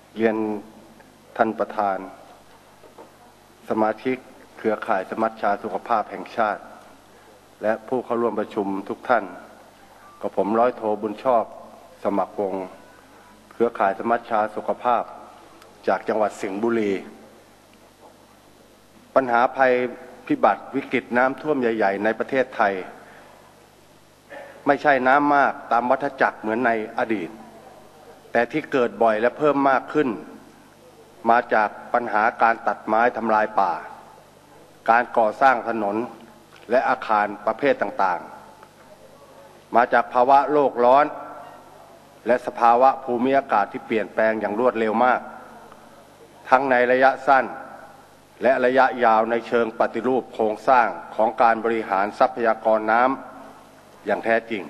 เรียนท่านประธานสมาชิกเครือข่ายสมัชชาสุขภาพแห่งชาติและผู้เข้าร่วมประชุมทุกท่านกับผมร้อยโทบุญชอบสมัครวงศ์เครือข่ายสมัชชาสุขภาพจากจังหวัดสิงห์บุรีปัญหาภัยพิบัติวิกฤตน้ำท่วมใหญ่ๆในประเทศไทยไม่ใช่น้ำมากตามวัฏจักรเหมือนในอดีตแต่ที่เกิดบ่อยและเพิ่มมากขึ้นมาจากปัญหาการตัดไม้ทำลายป่าการก่อสร้างถนนและอาคารประเภทต่างๆมาจากภาวะโลกร้อนและสภาวะภูมิอากาศที่เปลี่ยนแปลงอย่างรวดเร็วมากทั้งในระยะสั้นและระยะยาวในเชิงปฏิรูปโครงสร้างของการบริหารทรัพยากรน้ำอย่างแท้จริง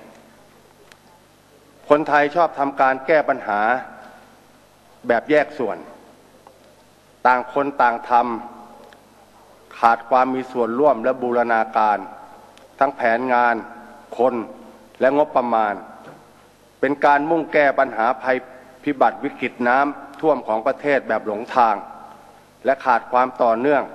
คนไทยชอบทำการแก้ปัญหาแบบแยกส่วนต่างคนต่างทำขาดความมีส่วนร่วมและบูรณาการทั้งแผนงานคนและงบประมาณเป็นการมุ่งแก้ปัญหาภัยพิบัติวิกฤตน้ำท่วมของประเทศแบบหลงทางและขาดความต่อเนื่อง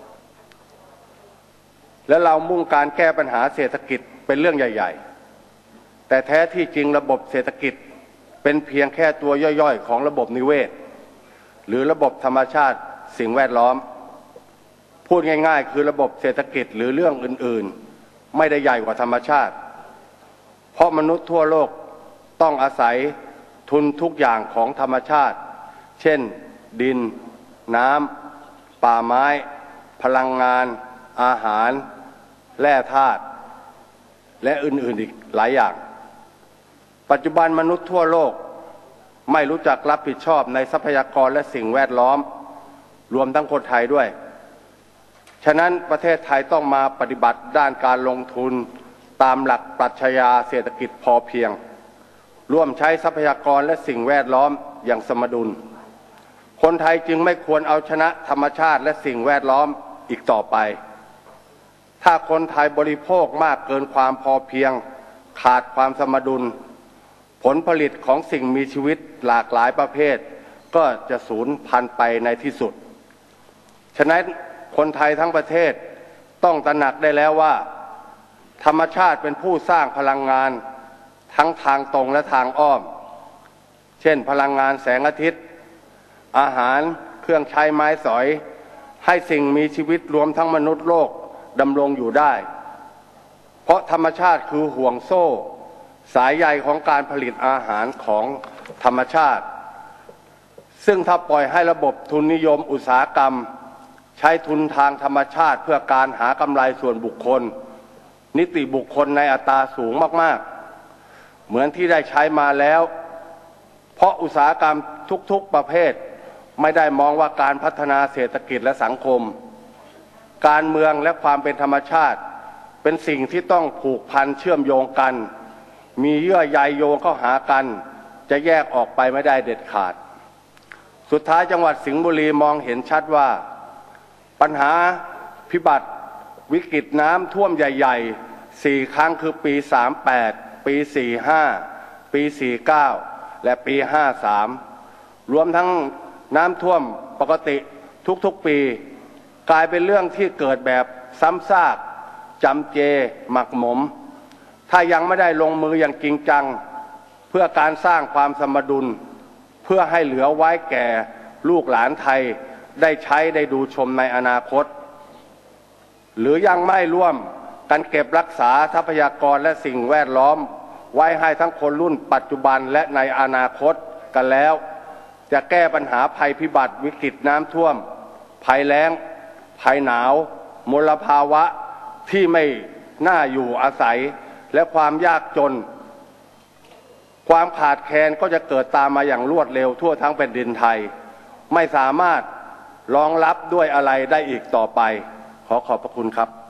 และเรามุ่งการแก้ปัญหาเศรษฐกิจเป็นเรื่องใหญ่ๆแต่แท้ที่จริงระบบเศรษฐกิจเป็นเพียงแค่ตัวย่อยๆของระบบนิเวศหรือระบบธรรมชาติสิ่งแวดล้อมพูดง่ายๆคือระบบเศรษฐกิจหรือเรื่องอื่นๆไม่ได้ใหญ่กว่าธรรมชาติเพราะมนุษย์ทั่วโลกต้องอาศัยทุนทุกอย่างของธรรมชาติเช่นดินน้ำป่าไม้พลังงานอาหารแร่ธาตุและอื่นๆอีกหลายอย่างปัจจุบันมนุษย์ทั่วโลกไม่รู้จักรับผิดชอบในทรัพยากรและสิ่งแวดล้อมรวมทั้งคนไทยด้วยฉะนั้นประเทศไทยต้องมาปฏิบัติด้านการลงทุนตามหลักปรัชญาเศรษฐกิจพอเพียงร่วมใช้ทรัพยากรและสิ่งแวดล้อมอย่างสมดุลคนไทยจึงไม่ควรเอาชนะธรรมชาติและสิ่งแวดล้อมอีกต่อไปถ้าคนไทยบริโภคมากเกินความพอเพียงขาดความสมดุลผลผลิตของสิ่งมีชีวิตหลากหลายประเภทก็จะสูญพันธุ์ไปในที่สุดฉะนั้นคนไทยทั้งประเทศต้องตระหนักได้แล้วว่าธรรมชาติเป็นผู้สร้างพลังงานทั้งทางตรงและทางอ้อมเช่นพลังงานแสงอาทิตย์อาหารเครื่องใช้ไม้สอยให้สิ่งมีชีวิตรวมทั้งมนุษย์โลกดำรงอยู่ได้เพราะธรรมชาติคือห่วงโซ่สายใยของการผลิตอาหารของธรรมชาติซึ่งถ้าปล่อยให้ระบบทุนนิยมอุตสาหกรรมใช้ทุนทางธรรมชาติเพื่อการหากำไรส่วนบุคคลนิติบุคคลในอัตราสูงมากๆเหมือนที่ได้ใช้มาแล้วเพราะอุตสาหกรรมทุกๆประเภทไม่ได้มองว่าการพัฒนาเศรษฐกิจและสังคมการเมืองและความเป็นธรรมชาติเป็นสิ่งที่ต้องผูกพันเชื่อมโยงกันมีเยื่อใยโยงเข้าหากันจะแยกออกไปไม่ได้เด็ดขาดสุดท้ายจังหวัดสิงห์บุรีมองเห็นชัดว่าปัญหาพิบัติวิกฤตน้ำท่วมใหญ่ๆ4 ครั้งคือปี38ปี45ปี49และปี53รวมทั้งน้ำท่วมปกติทุกๆปีกลายเป็นเรื่องที่เกิดแบบซ้ำซากจำเจหมักหมมถ้ายังไม่ได้ลงมืออย่างจริงจังเพื่อการสร้างความสมดุลเพื่อให้เหลือไว้แก่ลูกหลานไทยได้ใช้ได้ดูชมในอนาคตหรือยังไม่ร่วมกันเก็บรักษาทรัพยากรและสิ่งแวดล้อมไว้ให้ทั้งคนรุ่นปัจจุบันและในอนาคตกันแล้วจะแก้ปัญหาภัยพิบัติวิกฤตน้ำท่วมภัยแล้งภัยหนาวมลภาวะที่ไม่น่าอยู่อาศัยและความยากจนความขาดแคลนก็จะเกิดตามมาอย่างรวดเร็วทั่วทั้งแผ่นดินไทยไม่สามารถรองรับด้วยอะไรได้อีกต่อไปขอขอบพระคุณครับ